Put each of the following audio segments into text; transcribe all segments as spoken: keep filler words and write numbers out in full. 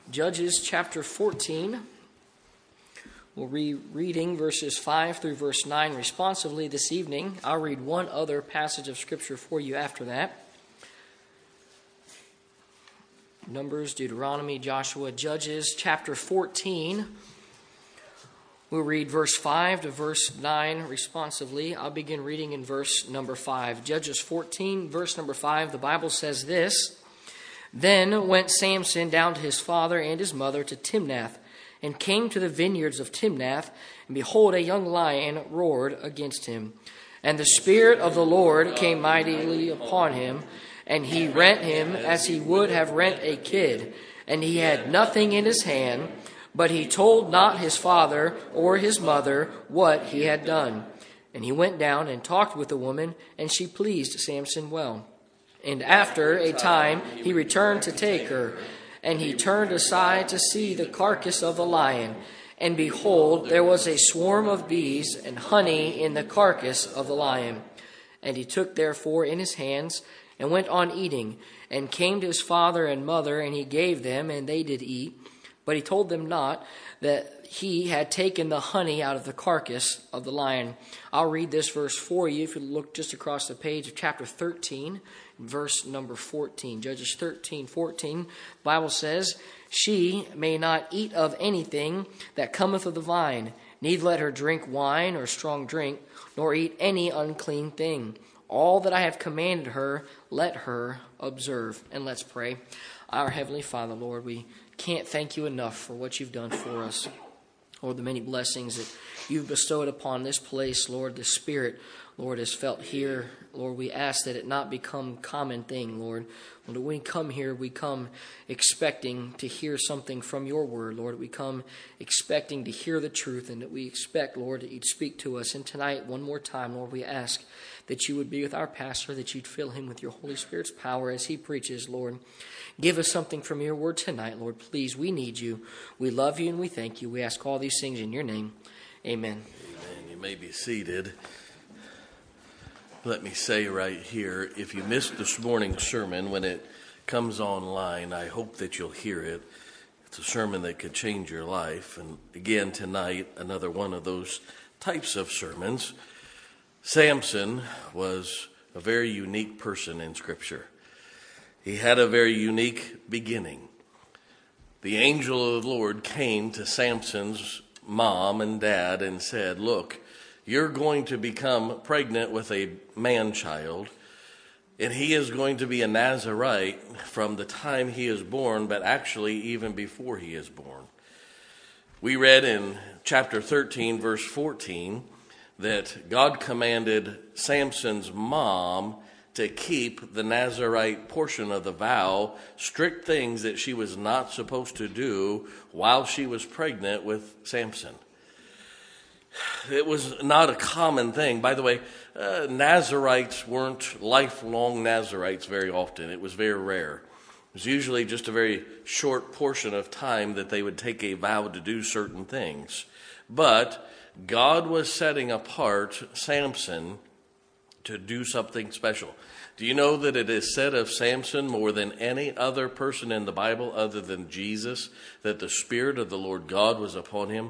Judges chapter fourteen. We'll be reading verses five through verse nine responsively this evening. I'll read one other passage of Scripture for you after that. Numbers, Deuteronomy, Joshua, Judges chapter fourteen. We'll read verse five to verse nine responsively. I'll begin reading in verse number five. Judges fourteen, verse number five, the Bible says this: Then went Samson down to his father and his mother to Timnath, and came to the vineyards of Timnath, and behold, a young lion roared against him. And the Spirit of the Lord came mightily upon him, and he rent him as he would have rent a kid. And he had nothing in his hand, but he told not his father or his mother what he had done. And he went down and talked with the woman, and she pleased Samson well. And after a time he returned to take her, and he turned aside to see the carcass of the lion. And behold, there was a swarm of bees and honey in the carcass of the lion. And he took therefore in his hands, and went on eating, and came to his father and mother, and he gave them, and they did eat. But he told them not that he had taken the honey out of the carcass of the lion. I'll read this verse for you if you look just across the page of chapter thirteen, verse number fourteen. Judges thirteen, fourteen. The Bible says, She may not eat of anything that cometh of the vine, neither let her drink wine or strong drink, nor eat any unclean thing. All that I have commanded her, let her observe. And let's pray. Our Heavenly Father, Lord, we can't thank you enough for what you've done for us. Lord, the many blessings that you've bestowed upon this place, Lord, the Spirit, Lord, is felt here. Lord, we ask that it not become a common thing, Lord. When we come here, we come expecting to hear something from your word, Lord. We come expecting to hear the truth, and that we expect, Lord, that you'd speak to us. And tonight, one more time, Lord, we ask that you would be with our pastor, that you'd fill him with your Holy Spirit's power as he preaches, Lord. Give us something from your word tonight, Lord. Please, we need you. We love you and we thank you. We ask all these things in your name. Amen. Amen. You may be seated. Let me say right here, if you missed this morning's sermon, when it comes online, I hope that you'll hear it. It's a sermon that could change your life. And again, tonight, another one of those types of sermons. Samson was a very unique person in Scripture. He had a very unique beginning. The angel of the Lord came to Samson's mom and dad and said, look, you're going to become pregnant with a man-child, and he is going to be a Nazarite from the time he is born, but actually even before he is born. We read in chapter thirteen, verse fourteen, that God commanded Samson's mom to keep the Nazarite portion of the vow, strict things that she was not supposed to do while she was pregnant with Samson. It was not a common thing. By the way, uh, Nazarites weren't lifelong Nazarites very often. It was very rare. It was usually just a very short portion of time that they would take a vow to do certain things. But God was setting apart Samson to do something special. Do you know that it is said of Samson more than any other person in the Bible other than Jesus that the Spirit of the Lord God was upon him?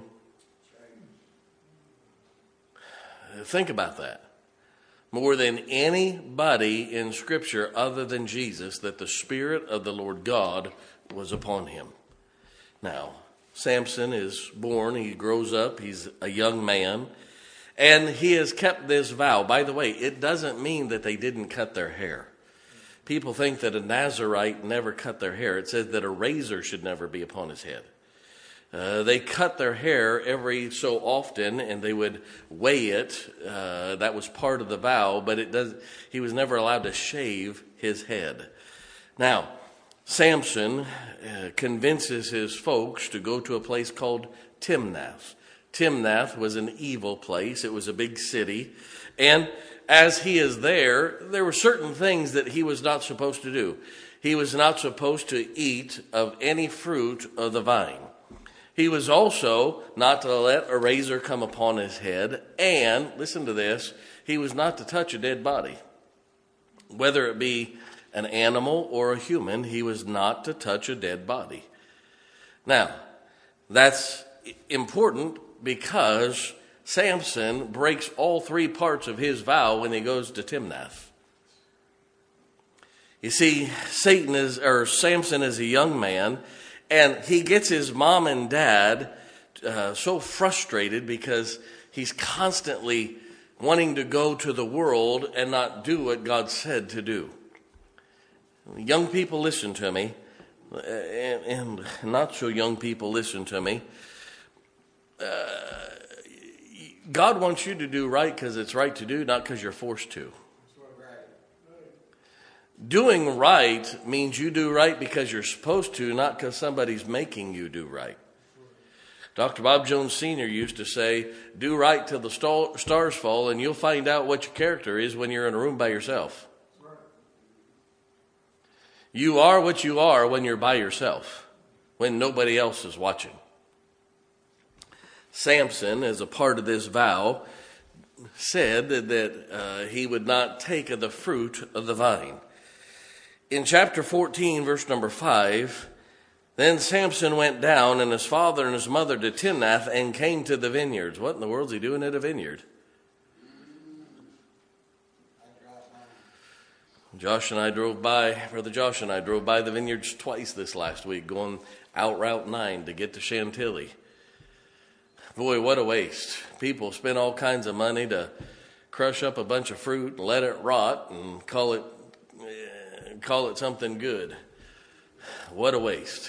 Think about that. More than anybody in Scripture other than Jesus, that the Spirit of the Lord God was upon him. Now, Samson is born, he grows up, he's a young man, and he has kept this vow. By the way, it doesn't mean that they didn't cut their hair. People think that a Nazarite never cut their hair. It says that a razor should never be upon his head. Uh, they cut their hair every so often, and they would weigh it. Uh, that was part of the vow, but it does. He was never allowed to shave his head. Now, Samson uh, convinces his folks to go to a place called Timnath. Timnath was an evil place. It was a big city. And as he is there, there were certain things that he was not supposed to do. He was not supposed to eat of any fruit of the vine. He was also not to let a razor come upon his head. And, listen to this, he was not to touch a dead body. Whether it be an animal or a human, he was not to touch a dead body. Now, that's important because Samson breaks all three parts of his vow when he goes to Timnath. You see, Satan is, or Samson is a young man, and he gets his mom and dad uh, so frustrated because he's constantly wanting to go to the world and not do what God said to do. Young people, listen to me, and, and not so young people, listen to me. Uh, God wants you to do right because it's right to do, not because you're forced to. Doing right means you do right because you're supposed to, not because somebody's making you do right. Doctor Bob Jones Senior used to say, do right till the stars fall, and you'll find out what your character is when you're in a room by yourself. You are what you are when you're by yourself, when nobody else is watching. Samson, as a part of this vow, said that uh, he would not take of the fruit of the vine. In chapter fourteen, verse number five, then Samson went down and his father and his mother to Timnath and came to the vineyards. What in the world is he doing at a vineyard? Josh and I drove by, Brother Josh and I drove by the vineyards twice this last week, going out Route nine to get to Chantilly. Boy, what a waste. People spend all kinds of money to crush up a bunch of fruit and let it rot and call it eh, call it something good. What a waste.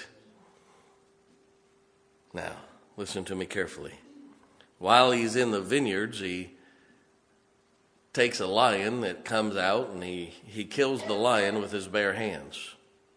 Now, listen to me carefully. While he's in the vineyards, he takes a lion that comes out and he, he kills the lion with his bare hands.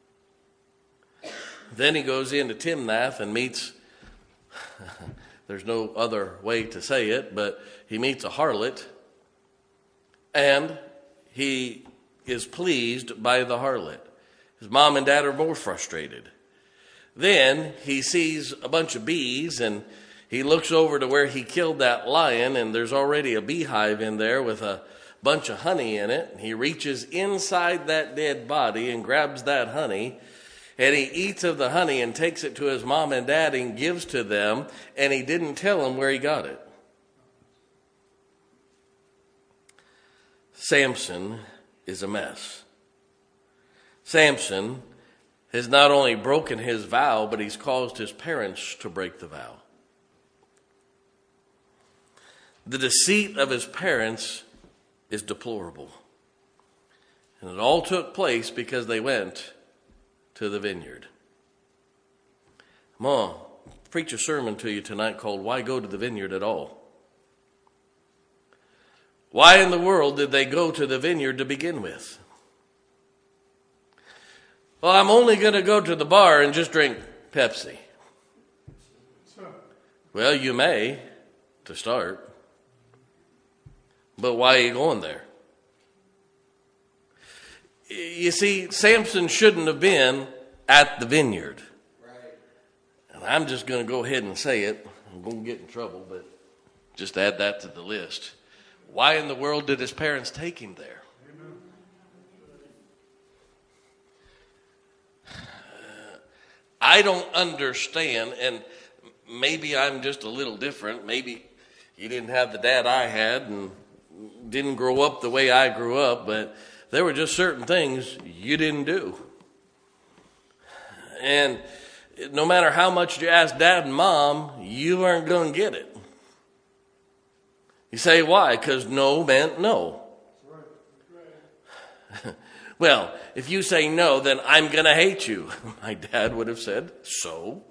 Then he goes into Timnath and meets, there's no other way to say it, but he meets a harlot, and he is pleased by the harlot. His mom and dad are more frustrated. Then he sees a bunch of bees, and he looks over to where he killed that lion, and there's already a beehive in there with a bunch of honey in it. He reaches inside that dead body and grabs that honey, and he eats of the honey and takes it to his mom and dad and gives to them, and he didn't tell them where he got it. Samson is a mess. Samson has not only broken his vow, but he's caused his parents to break the vow. The deceit of his parents is deplorable. And it all took place because they went to the vineyard. I'm going to preach a sermon to you tonight called Why Go to the Vineyard at All? Why in the world did they go to the vineyard to begin with? Well, I'm only going to go to the bar and just drink Pepsi. Well, you may, to start. But why are you going there? You see, Samson shouldn't have been at the vineyard. Right. And I'm just going to go ahead and say it. I'm going to get in trouble, but just add that to the list. Why in the world did his parents take him there? I don't understand, and maybe I'm just a little different. Maybe you didn't have the dad I had and didn't grow up the way I grew up, but there were just certain things you didn't do. And no matter how much you ask dad and mom, you aren't going to get it. You say, why? Because no meant no. Well, if you say no, then I'm going to hate you. My dad would have said, so?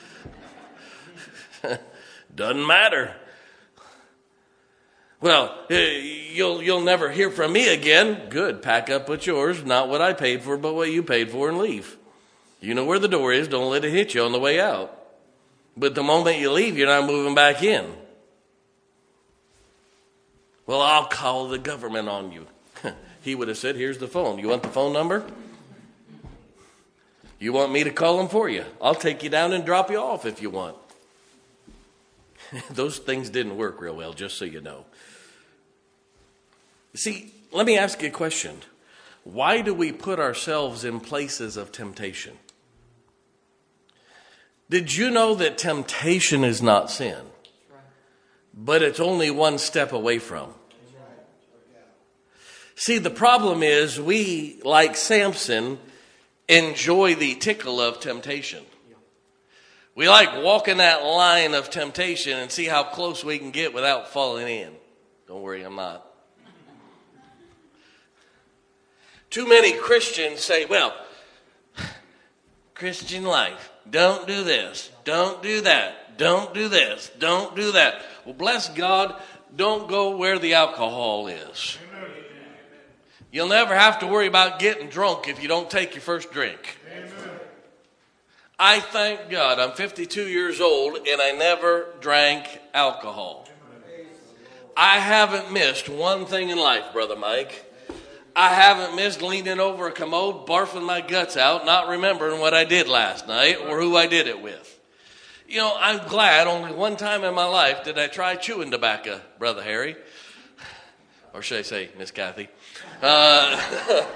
Doesn't matter. Well, you'll you'll never hear from me again. Good, pack up what's yours. Not what I paid for, but what you paid for, and leave. You know where the door is. Don't let it hit you on the way out. But the moment you leave, you're not moving back in. Well, I'll call the government on you. He would have said, here's the phone. You want the phone number? You want me to call them for you? I'll take you down and drop you off if you want. Those things didn't work real well, just so you know. See, let me ask you a question. Why do we put ourselves in places of temptation? Did you know that temptation is not sin? But it's only one step away from. See, the problem is we, like Samson, enjoy the tickle of temptation. We like walking that line of temptation and see how close we can get without falling in. Don't worry, I'm not. Too many Christians say, well, Christian life, don't do this, don't do that, don't do this, don't do that. Well, bless God, don't go where the alcohol is. You'll never have to worry about getting drunk if you don't take your first drink. Amen. I thank God I'm fifty-two years old and I never drank alcohol. I haven't missed one thing in life, Brother Mike. I haven't missed leaning over a commode, barfing my guts out, not remembering what I did last night or who I did it with. You know, I'm glad only one time in my life did I try chewing tobacco, Brother Harry. Or should I say, Miss Kathy? Uh,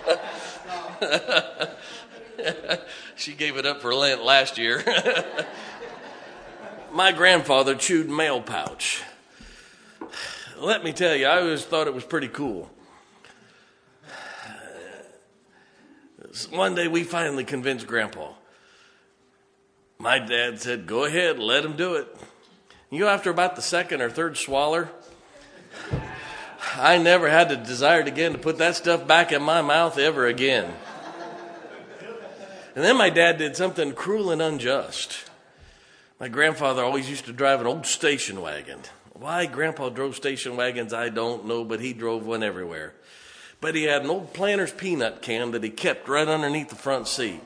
she gave it up for Lent last year. My grandfather chewed mail pouch. Let me tell you, I always thought it was pretty cool. One day we finally convinced Grandpa. My dad said, go ahead, let him do it. You know, after about the second or third swallow, I never had the desire again to put that stuff back in my mouth ever again. And then my dad did something cruel and unjust. My grandfather always used to drive an old station wagon. Why Grandpa drove station wagons, I don't know, but he drove one everywhere. But he had an old Planters peanut can that he kept right underneath the front seat.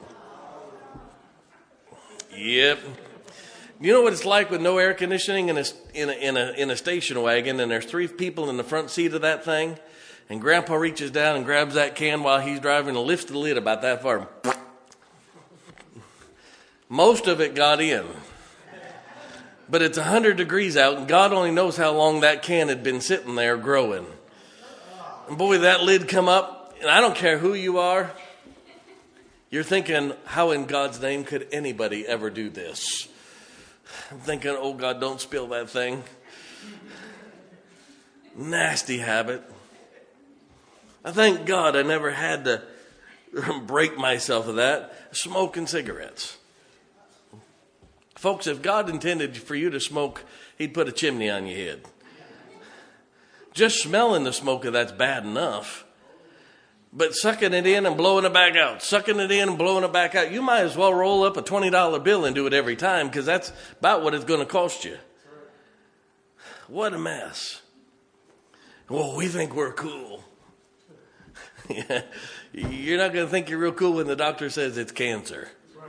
Yep. You know what it's like with no air conditioning in a, in a, in a, in a station wagon, and there's three people in the front seat of that thing, and Grandpa reaches down and grabs that can while he's driving and lifts the lid about that far. Most of it got in. But it's one hundred degrees out, and God only knows how long that can had been sitting there growing. And boy, that lid come up, and I don't care who you are, you're thinking, how in God's name could anybody ever do this? I'm thinking, oh God, don't spill that thing. Nasty habit. I thank God I never had to break myself of that. Smoking cigarettes. Folks, if God intended for you to smoke, he'd put a chimney on your head. Just smelling the smoke of that's bad enough. But sucking it in and blowing it back out, sucking it in and blowing it back out, you might as well roll up a twenty dollar bill and do it every time, because that's about what it's going to cost you. What a mess. Well, we think we're cool. Yeah. You're not going to think you're real cool when the doctor says it's cancer.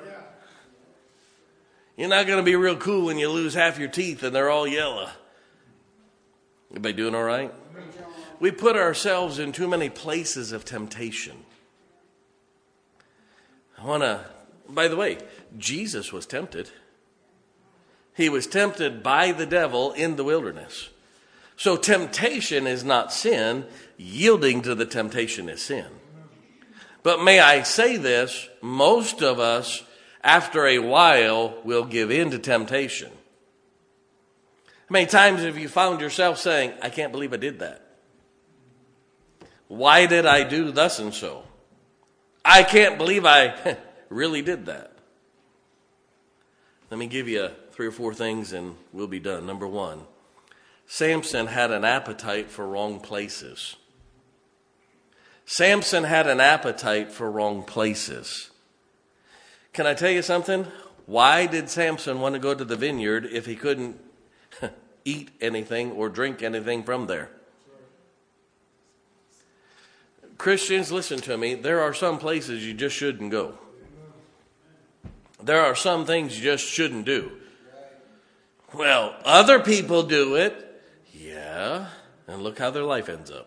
You're not going to be real cool when you lose half your teeth and they're all yellow. Everybody doing all right? We put ourselves in too many places of temptation. I want to, by the way, Jesus was tempted. He was tempted by the devil in the wilderness. So temptation is not sin. Yielding to the temptation is sin. But may I say this, most of us, after a while, will give in to temptation. How many times have you found yourself saying, I can't believe I did that? Why did I do thus and so? I can't believe I really did that. Let me give you three or four things and we'll be done. Number one, Samson had an appetite for wrong places. Samson had an appetite for wrong places. Can I tell you something? Why did Samson want to go to the vineyard if he couldn't eat anything or drink anything from there? Christians, listen to me. There are some places you just shouldn't go. There are some things you just shouldn't do. Well, other people do it. Yeah. And look how their life ends up.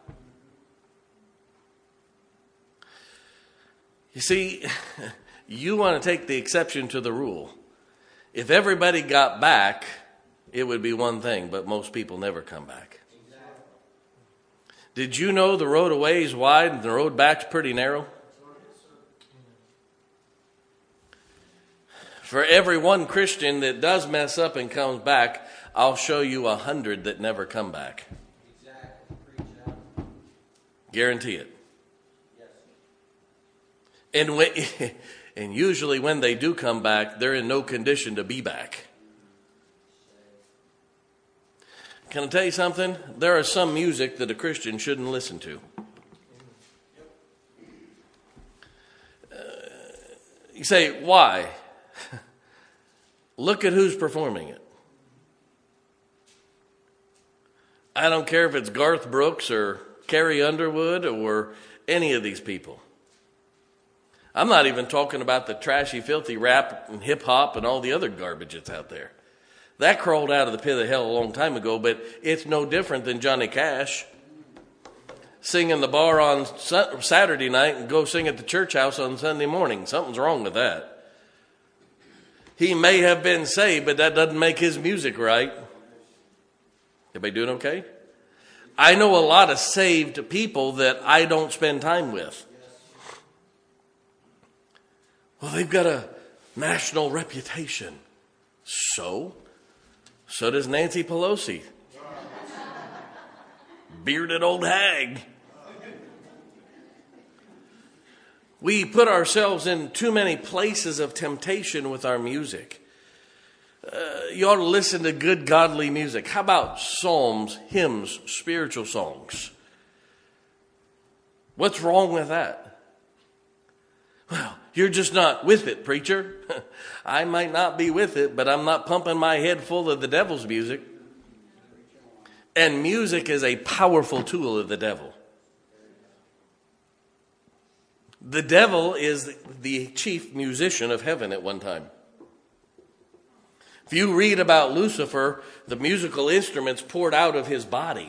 You see, you want to take the exception to the rule. If everybody got back, it would be one thing, but most people never come back. Did you know the road away is wide and the road back's pretty narrow? For every one Christian that does mess up and comes back, I'll show you a hundred that never come back. Guarantee it. And when, and usually when they do come back, they're in no condition to be back. Can I tell you something? There is some music that a Christian shouldn't listen to. Uh, you say, why? Look at who's performing it. I don't care if it's Garth Brooks or Carrie Underwood or any of these people. I'm not even talking about the trashy, filthy rap and hip hop and all the other garbage that's out there. That crawled out of the pit of hell a long time ago, but it's no different than Johnny Cash singing the bar on Saturday night and go sing at the church house on Sunday morning. Something's wrong with that. He may have been saved, but that doesn't make his music right. Everybody doing okay? I know a lot of saved people that I don't spend time with. Well, they've got a national reputation. So? So does Nancy Pelosi. Bearded old hag. We put ourselves in too many places of temptation with our music. Uh, you ought to listen to good, godly music. How about psalms, hymns, spiritual songs? What's wrong with that? Well, you're just not with it, preacher. I might not be with it, but I'm not pumping my head full of the devil's music. And music is a powerful tool of the devil. The devil is the chief musician of heaven at one time. If you read about Lucifer, the musical instruments poured out of his body.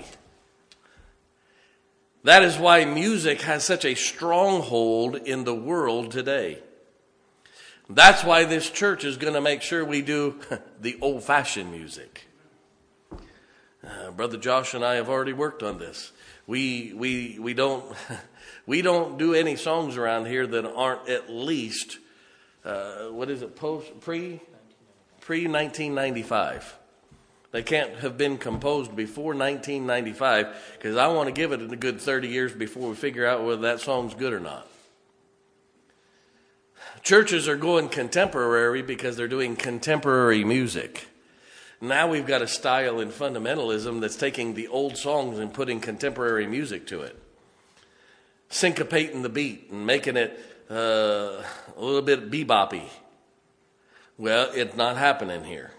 That is why music has such a stronghold in the world today. That's why this church is going to make sure we do the old-fashioned music. Uh, Brother Josh and I have already worked on this. We we we don't we don't do any songs around here that aren't at least uh, what is it post pre pre nineteen ninety-five. They can't have been composed before nineteen ninety-five because I want to give it a good thirty years before we figure out whether that song's good or not. Churches are going contemporary because they're doing contemporary music. Now we've got a style in fundamentalism that's taking the old songs and putting contemporary music to it. Syncopating the beat and making it uh, a little bit bebop-y. Well, it's not happening here.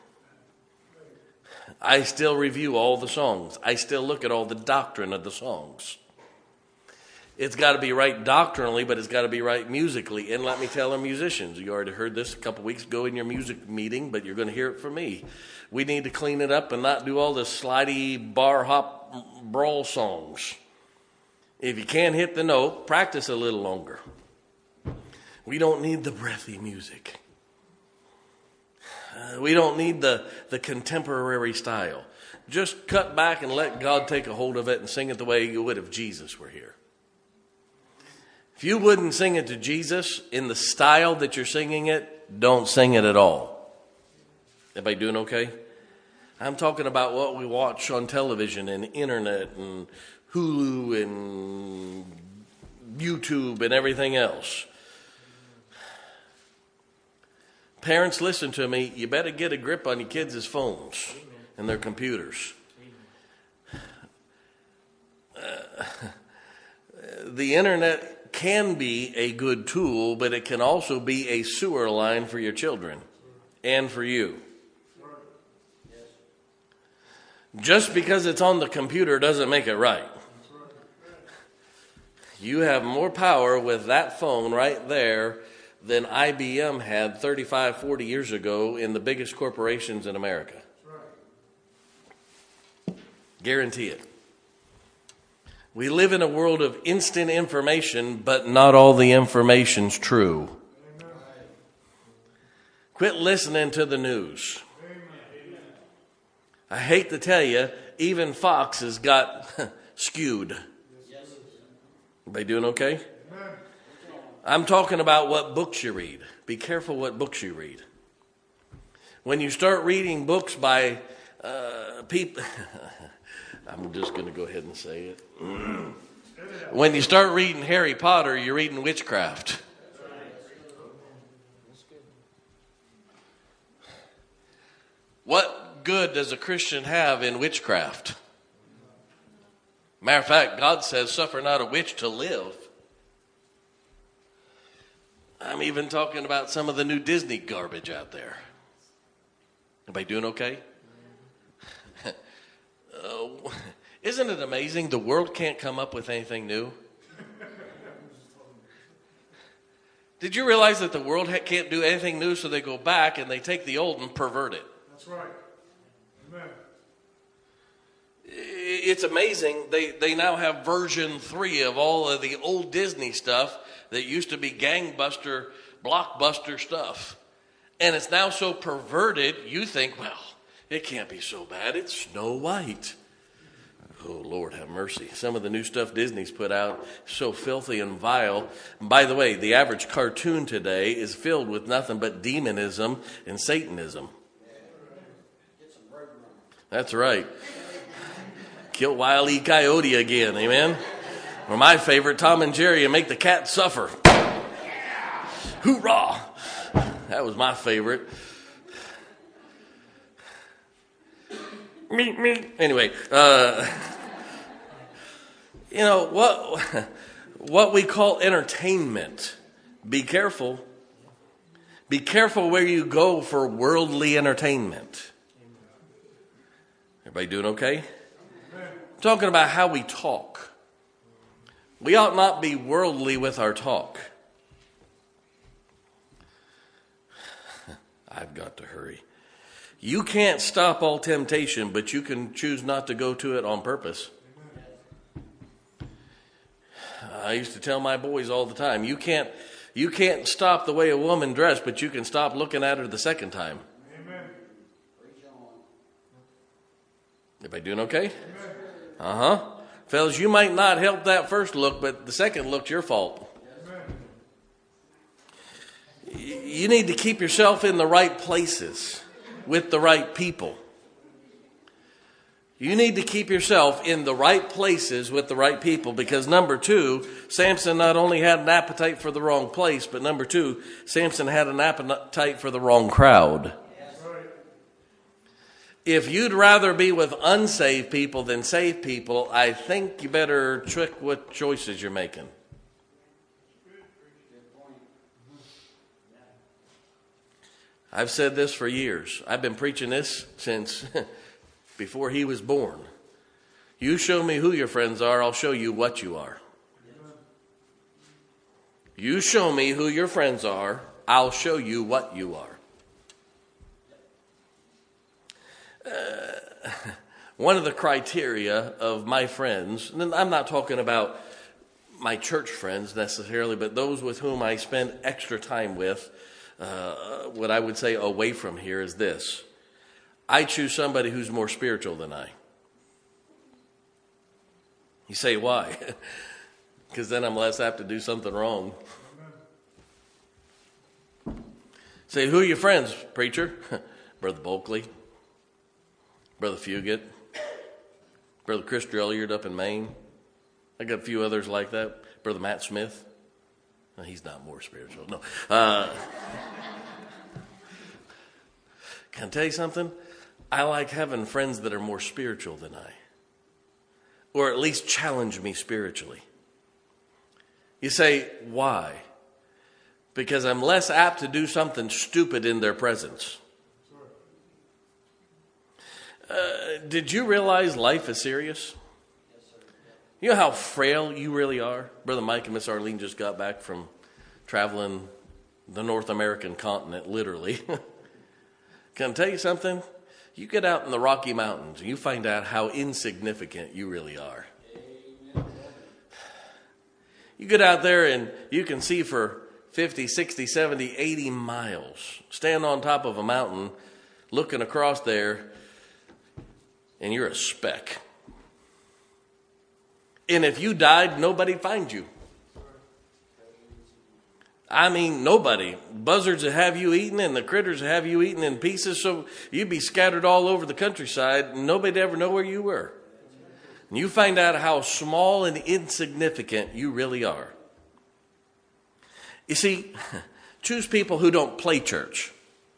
I still review all the songs. I still look at all the doctrine of the songs. It's got to be right doctrinally, but it's got to be right musically. And let me tell our musicians, you already heard this a couple weeks ago in your music meeting, but you're going to hear it from me. We need to clean it up and not do all the slidey bar hop brawl songs. If you can't hit the note, practice a little longer. We don't need the breathy music. Uh, we don't need the, the contemporary style. Just cut back and let God take a hold of it and sing it the way you would if Jesus were here. If you wouldn't sing it to Jesus in the style that you're singing it, don't sing it at all. Everybody doing okay? I'm talking about what we watch on television and internet and Hulu and YouTube and everything else. Parents, listen to me. You better get a grip on your kids' phones and their computers. Uh, the internet can be a good tool, but it can also be a sewer line for your children and for you. Just because it's on the computer doesn't make it right. You have more power with that phone right there than I B M had thirty-five, forty years ago in the biggest corporations in America. Guarantee it. We live in a world of instant information, but not all the information's true. Quit listening to the news. I hate to tell you, even Fox has got skewed. Everybody doing okay? I'm talking about what books you read. Be careful what books you read. When you start reading books by uh, people, I'm just going to go ahead and say it. When you start reading Harry Potter, you're reading witchcraft. What good does a Christian have in witchcraft? Matter of fact, God says, suffer not a witch to live. I'm even talking about some of the new Disney garbage out there. Everybody doing okay? uh, isn't it amazing the world can't come up with anything new? Did you realize that the world can't do anything new, so they go back and they take the old and pervert it? That's right. Amen. It's amazing. They, they now have version three of all of the old Disney stuff that used to be gangbuster, blockbuster stuff. And it's now so perverted, you think, well, it can't be so bad. It's Snow White. Oh, Lord, have mercy. Some of the new stuff Disney's put out is so filthy and vile. And by the way, the average cartoon today is filled with nothing but demonism and Satanism. That's right. Kill Wile E. Coyote again, amen? Or my favorite, Tom and Jerry, and make the cat suffer. Hoorah! That was my favorite. Me, me. Anyway, uh, you know, what, what we call entertainment, be careful. Be careful where you go for worldly entertainment. Everybody doing okay? I'm talking about how we talk. We ought not be worldly with our talk. I've got to hurry. You can't stop all temptation, but you can choose not to go to it on purpose. I used to tell my boys all the time, you can't, you can't stop the way a woman dressed, but you can stop looking at her the second time. Amen. Everybody doing okay? Uh-huh. Fellas, you might not help that first look, but the second look's your fault. You need to keep yourself in the right places with the right people. You need to keep yourself in the right places with the right people, because number two, Samson not only had an appetite for the wrong place, but number two, Samson had an appetite for the wrong crowd. If you'd rather be with unsaved people than saved people, I think you better check what choices you're making. I've said this for years. I've been preaching this since before he was born. You show me who your friends are, I'll show you what you are. You show me who your friends are, I'll show you what you are. Uh, one of the criteria of my friends, and I'm not talking about my church friends necessarily, but those with whom I spend extra time with, Uh, what I would say away from here is this. I choose somebody who's more spiritual than I. You say, why? Because then I'm less apt to do something wrong. Say, who are your friends, preacher? Brother Bulkley, Brother Fugit, Brother Chris Drilliard up in Maine. I got a few others like that. Brother Matt Smith. No, he's not more spiritual. No. Uh, can I tell you something? I like having friends that are more spiritual than I. Or at least challenge me spiritually. You say, why? Because I'm less apt to do something stupid in their presence. Uh, did you realize life is serious? You know how frail you really are? Brother Mike and Miss Arlene just got back from traveling the North American continent, literally. Can I tell you something? You get out in the Rocky Mountains and you find out how insignificant you really are. You get out there and you can see for fifty, sixty, seventy, eighty miles. Stand on top of a mountain, looking across there, and you're a speck. And if you died, nobody'd find you. I mean, nobody. Buzzards will have you eaten and the critters will have you eaten in pieces, so you'd be scattered all over the countryside and nobody'd ever know where you were. And you find out how small and insignificant you really are. You see, choose people who don't play church.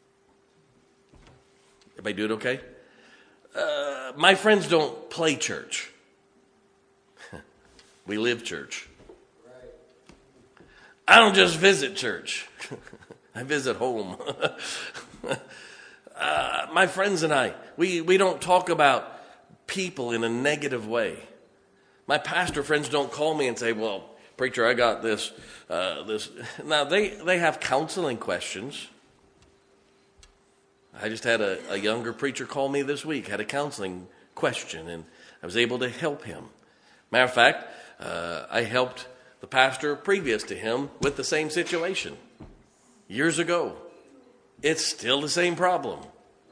Everybody do it okay? Uh, my friends don't play church. We live church. I don't just visit church. I visit home. uh, my friends and I, we, we don't talk about people in a negative way. My pastor friends don't call me and say, well, preacher, I got this. Uh, this. Now, they, they have counseling questions. I just had a, a younger preacher call me this week, had a counseling question, and I was able to help him. Matter of fact, uh, I helped the pastor previous to him with the same situation years ago. It's still the same problem.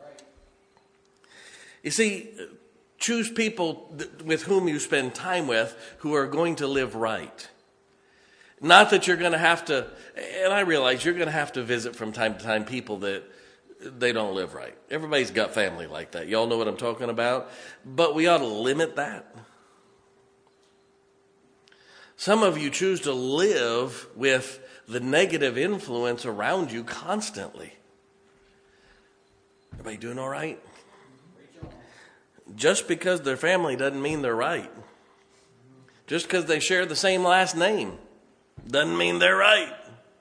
You see, choose people th- with whom you spend time with who are going to live right. Not that you're going to have to, and I realize you're going to have to visit from time to time people that they don't live right. Everybody's got family like that. Y'all know what I'm talking about? But we ought to limit that. Some of you choose to live with the negative influence around you constantly. Everybody doing all right? Just because they're family doesn't mean they're right. Just because they share the same last name doesn't mean they're right.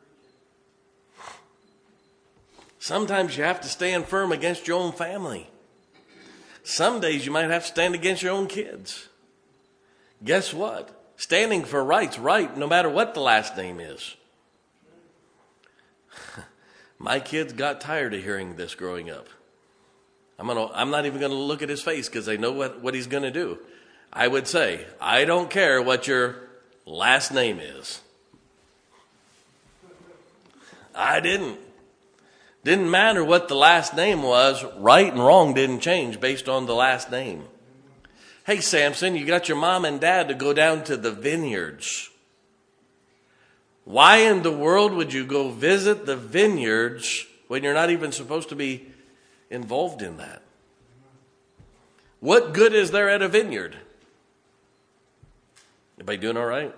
Sometimes you have to stand firm against your own family. Some days you might have to stand against your own kids. Guess what? Standing for right's right, no matter what the last name is. My kids got tired of hearing this growing up. I'm gonna, I'm not even going to look at his face because I know what, what he's going to do. I would say, I don't care what your last name is. I didn't. Didn't matter what the last name was. Right and wrong didn't change based on the last name. Hey, Samson, you got your mom and dad to go down to the vineyards. Why in the world would you go visit the vineyards when you're not even supposed to be involved in that? What good is there at a vineyard? Everybody doing all right?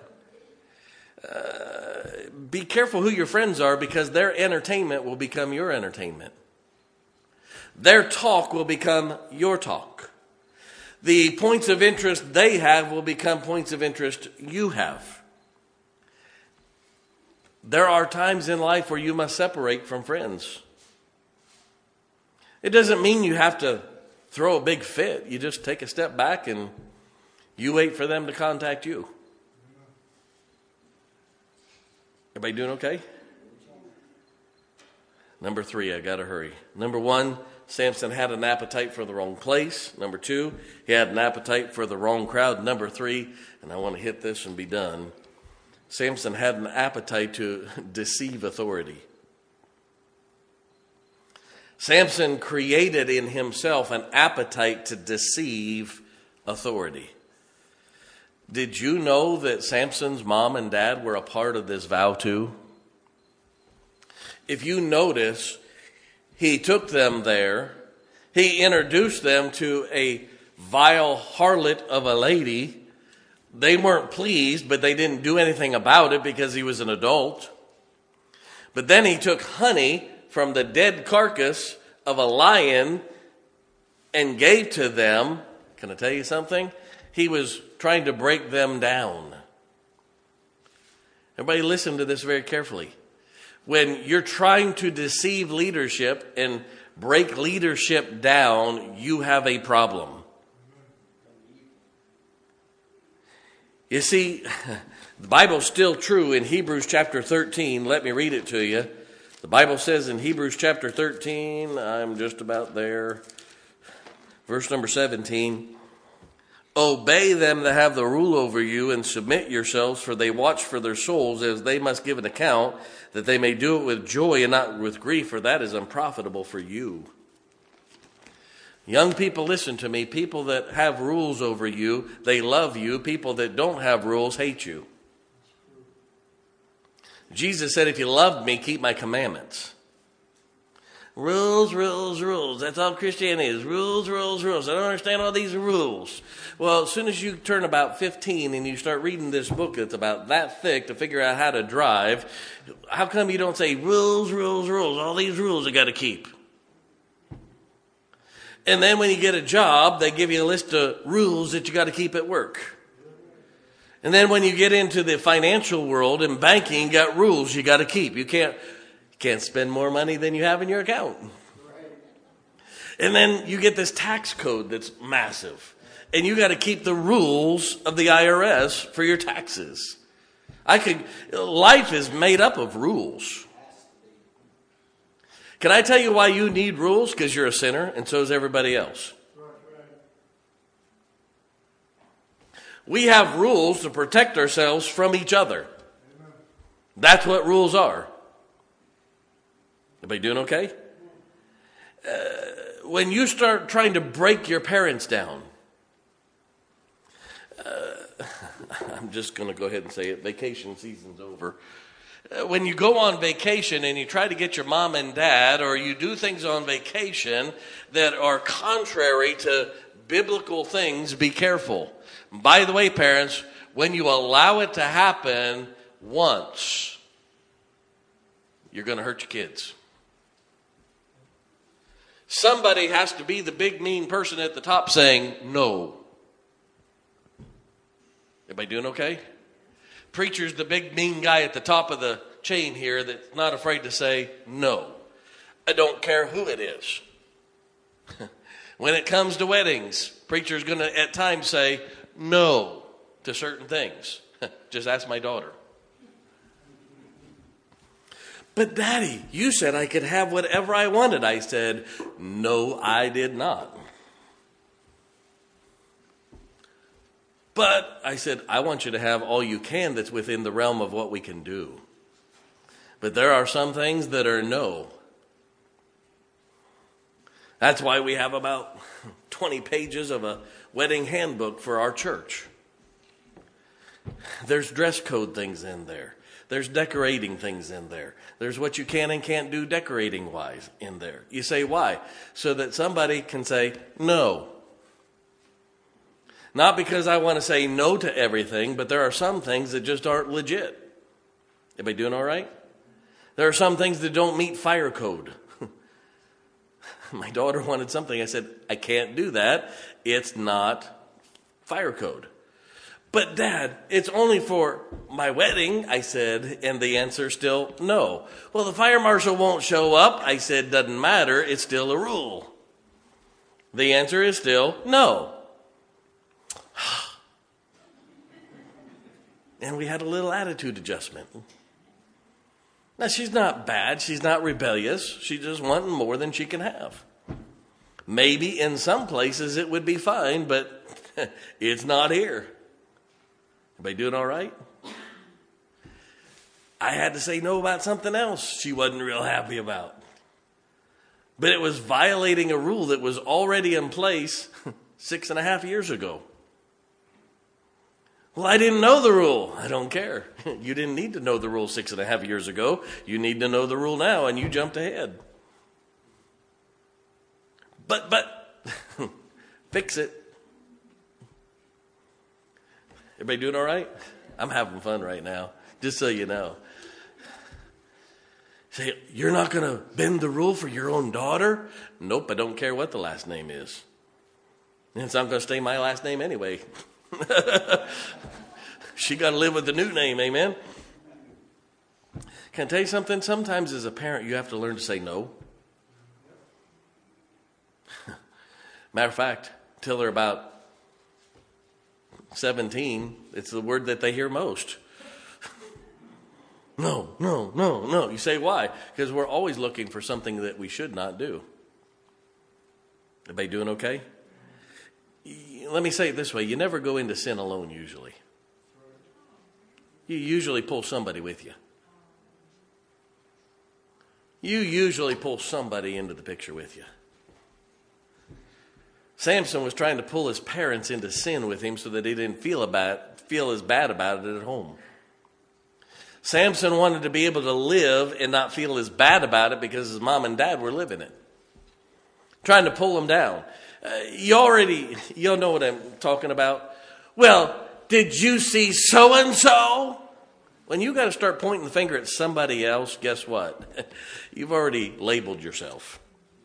Uh, be careful who your friends are because their entertainment will become your entertainment. Their talk will become your talk. The points of interest they have will become points of interest you have. There are times in life where you must separate from friends. It doesn't mean you have to throw a big fit. You just take a step back and you wait for them to contact you. Everybody doing okay? Number three, I got to hurry. Number one, Samson had an appetite for the wrong place. Number two, he had an appetite for the wrong crowd. Number three, and I want to hit this and be done, Samson had an appetite to deceive authority. Samson created in himself an appetite to deceive authority. Did you know that Samson's mom and dad were a part of this vow too? If you notice, he took them there. He introduced them to a vile harlot of a lady. They weren't pleased, but they didn't do anything about it because he was an adult. But then he took honey from the dead carcass of a lion and gave to them. Can I tell you something? He was trying to break them down. Everybody listen to this very carefully. When you're trying to deceive leadership and break leadership down, you have a problem. You see, the Bible's still true in Hebrews chapter thirteen. Let me read it to you. The Bible says in Hebrews chapter thirteen, I'm just about there, verse number seventeen, obey them that have the rule over you and submit yourselves, for they watch for their souls as they must give an account, that they may do it with joy and not with grief, for that is unprofitable for you. Young people, listen to me. People that have rules over you, they love you. People that don't have rules hate you. Jesus said, if you love me, keep my commandments. Rules, rules, rules. That's all Christianity is. Rules, rules, rules. I don't understand all these rules. Well, as soon as you turn about fifteen and you start reading this book that's about that thick to figure out how to drive, how come you don't say rules, rules, rules, all these rules I got to keep? And then when you get a job, they give you a list of rules that you got to keep at work. And then when you get into the financial world and banking, you got rules you got to keep. You can't Can't spend more money than you have in your account. Right. And then you get this tax code that's massive. And you got to keep the rules of the I R S for your taxes. I could, life is made up of rules. Can I tell you why you need rules? Because you're a sinner and so is everybody else. We have rules to protect ourselves from each other. That's what rules are. Everybody doing okay? Uh, when you start trying to break your parents down, uh, I'm just going to go ahead and say it, vacation season's over. Uh, when you go on vacation and you try to get your mom and dad, or you do things on vacation that are contrary to biblical things, be careful. By the way, parents, when you allow it to happen once, you're going to hurt your kids. Somebody has to be the big mean person at the top saying no. Everybody doing okay? Preacher's the big mean guy at the top of the chain here that's not afraid to say no. I don't care who it is. When it comes to weddings, preacher's going to at times say no to certain things. Just ask my daughter. But Daddy, you said I could have whatever I wanted. I said, no, I did not. But I said, I want you to have all you can that's within the realm of what we can do. But there are some things that are no. That's why we have about twenty pages of a wedding handbook for our church. There's dress code things in there. There's decorating things in there. There's what you can and can't do decorating-wise in there. You say, why? So that somebody can say, no. Not because I want to say no to everything, but there are some things that just aren't legit. Everybody doing all right? There are some things that don't meet fire code. My daughter wanted something. I said, I can't do that. It's not fire code. But Dad, it's only for my wedding, I said, and the answer still no. Well, the fire marshal won't show up. I said, doesn't matter. It's still a rule. The answer is still no. And we had a little attitude adjustment. Now, she's not bad. She's not rebellious. She's just wanting more than she can have. Maybe in some places it would be fine, but it's not here. Everybody doing all right? I had to say no about something else she wasn't real happy about. But it was violating a rule that was already in place six and a half years ago. Well, I didn't know the rule. I don't care. You didn't need to know the rule six and a half years ago. You need to know the rule now, and you jumped ahead. But, but, fix it. Everybody doing all right? I'm having fun right now, just so you know. Say, you're not going to bend the rule for your own daughter? Nope, I don't care what the last name is. And it's not going to stay my last name anyway. She got to live with the new name, amen? Can I tell you something? Sometimes as a parent, you have to learn to say no. Matter of fact, till they're about seventeen, it's the word that they hear most. No, no, no, no. You say, why? Because we're always looking for something that we should not do. Everybody doing okay? Let me say it this way. You never go into sin alone usually. You usually pull somebody with you. You usually pull somebody into the picture with you. Samson was trying to pull his parents into sin with him so that he didn't feel about feel as bad about it at home. Samson wanted to be able to live and not feel as bad about it because his mom and dad were living it, trying to pull him down. Uh, you already, you'll know what I'm talking about. Well, did you see so-and-so? When you got to start pointing the finger at somebody else, guess what? You've already labeled yourself.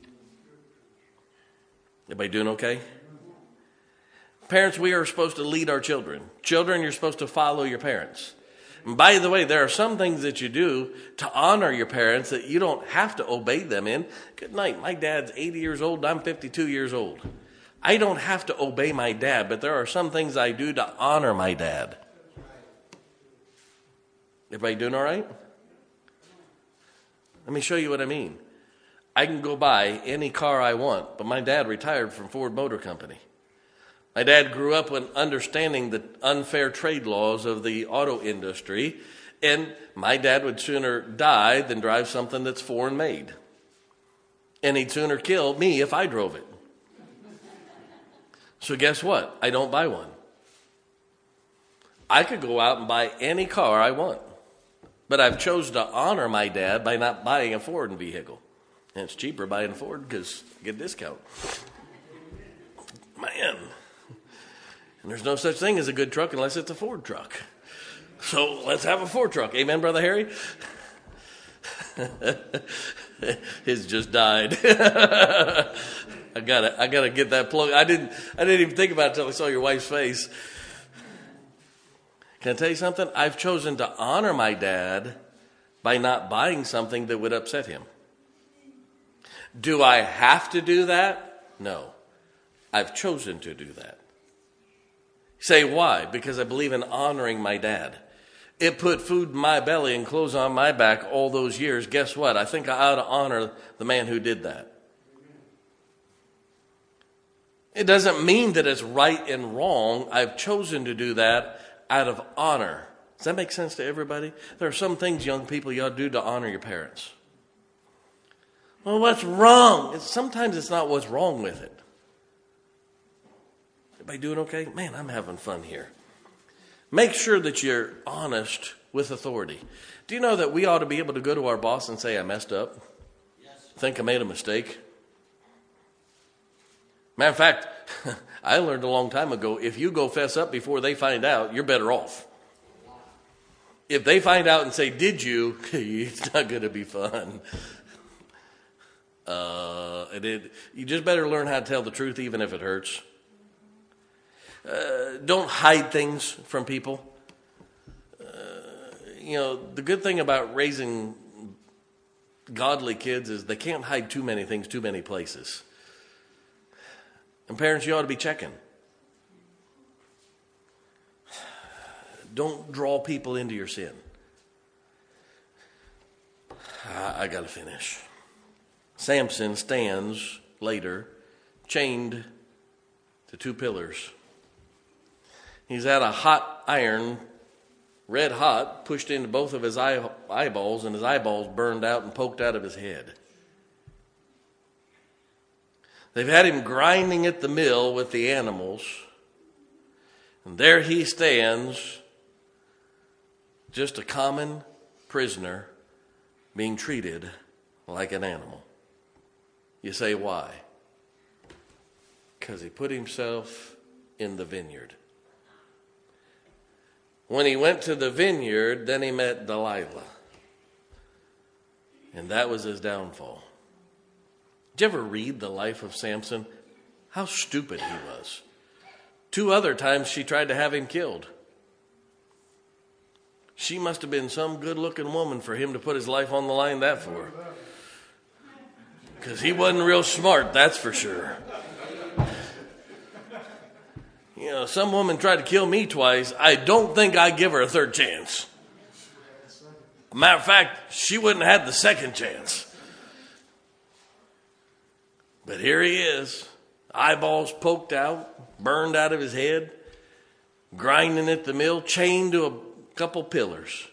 Everybody doing okay? Parents, we are supposed to lead our children. Children, you're supposed to follow your parents. And by the way, there are some things that you do to honor your parents that you don't have to obey them in. Good night. My dad's eighty years old. I'm fifty-two years old. I don't have to obey my dad, but there are some things I do to honor my dad. Everybody doing all right? Let me show you what I mean. I can go buy any car I want, but my dad retired from Ford Motor Company. My dad grew up with understanding the unfair trade laws of the auto industry, and my dad would sooner die than drive something that's foreign made. And he'd sooner kill me if I drove it. So guess what? I don't buy one. I could go out and buy any car I want, but I've chosen to honor my dad by not buying a Ford vehicle. And it's cheaper buying a Ford because you get a discount. Man. And there's no such thing as a good truck unless it's a Ford truck. So let's have a Ford truck. Amen, Brother Harry? His just died. I gotta, I gotta get that plug. I didn't, I didn't even think about it until I saw your wife's face. Can I tell you something? I've chosen to honor my dad by not buying something that would upset him. Do I have to do that? No. I've chosen to do that. Say why? Because I believe in honoring my dad. It put food in my belly and clothes on my back all those years. Guess what? I think I ought to honor the man who did that. It doesn't mean that it's right and wrong. I've chosen to do that out of honor. Does that make sense to everybody? There are some things, young people, you ought to do to honor your parents. Well, what's wrong? It's, sometimes it's not what's wrong with it. Everybody doing okay? Man, I'm having fun here. Make sure that you're honest with authority. Do you know that we ought to be able to go to our boss and say, I messed up? Yes. Think I made a mistake? Matter of fact, I learned a long time ago, if you go fess up before they find out, you're better off. If they find out and say, did you? It's not going to be fun. Uh, it, it, you just better learn how to tell the truth even if it hurts. Uh, don't hide things from people. Uh, you know, the good thing about raising godly kids is they can't hide too many things too many places. And parents, you ought to be checking. Don't draw people into your sin. I, I got to finish. Samson stands later chained to two pillars. He's had a hot iron, red hot, pushed into both of his eye, eyeballs, and his eyeballs burned out and poked out of his head. They've had him grinding at the mill with the animals, and there he stands, just a common prisoner being treated like an animal. You say, why? Because he put himself in the vineyard. When he went to the vineyard, then he met Delilah. And that was his downfall. Did you ever read the life of Samson? How stupid he was. Two other times she tried to have him killed. She must have been some good-looking woman for him to put his life on the line that for. Because he wasn't real smart, that's for sure. You know, some woman tried to kill me twice. I don't think I'd give her a third chance. Matter of fact, she wouldn't have had the second chance. But here he is, eyeballs poked out, burned out of his head, grinding at the mill, chained to a couple pillars.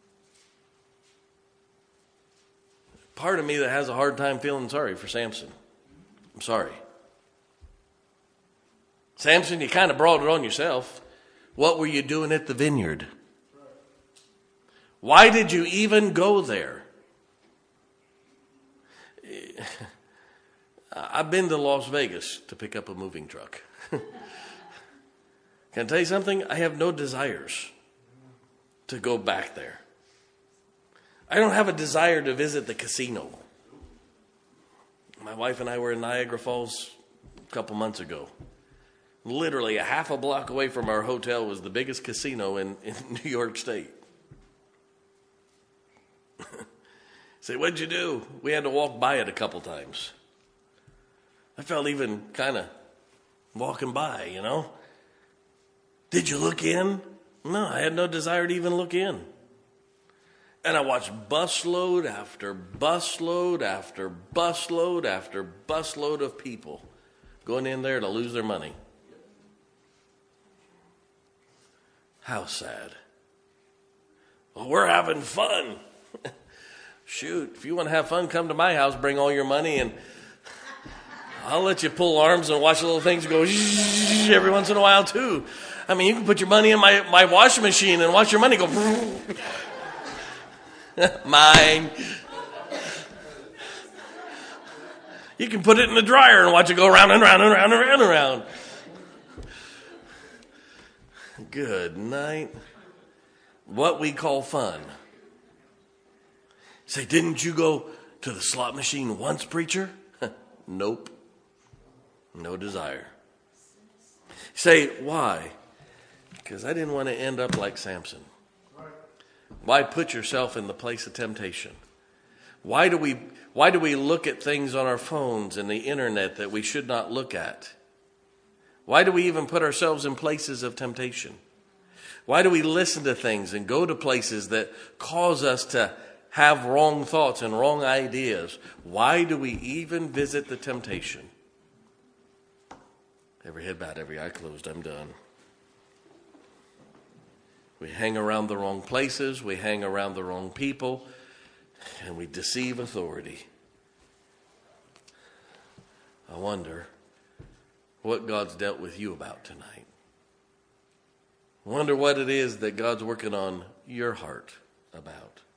Part of me that has a hard time feeling sorry for Samson. I'm sorry. Samson, you kind of brought it on yourself. What were you doing at the vineyard? Why did you even go there? I've been to Las Vegas to pick up a moving truck. Can I tell you something? I have no desires to go back there. I don't have a desire to visit the casino. My wife and I were in Niagara Falls a couple months ago. Literally a half a block away from our hotel was the biggest casino in, in New York State. Say, what'd you do? We had to walk by it a couple times. I felt even kind of walking by, you know. Did you look in? No, I had no desire to even look in. And I watched busload after busload after busload after busload of people going in there to lose their money. How sad. Well, we're having fun. Shoot, if you want to have fun, come to my house, bring all your money, and I'll let you pull arms and watch little things go every once in a while, too. I mean, you can put your money in my, my washing machine and watch your money go. Mine. You can put it in the dryer and watch it go around and around and around and around and around. Good night. What we call fun. Say, didn't you go to the slot machine once, preacher? Nope. No desire. Say, why? Because I didn't want to end up like Samson. Why put yourself in the place of temptation? Why do we why do we look at things on our phones and the internet that we should not look at? Why do we even put ourselves in places of temptation? Why do we listen to things and go to places that cause us to have wrong thoughts and wrong ideas? Why do we even visit the temptation? Every head bowed, every eye closed, I'm done. We hang around the wrong places, we hang around the wrong people, and we deceive authority. I wonder what God's dealt with you about tonight. I wonder what it is that God's working on your heart about.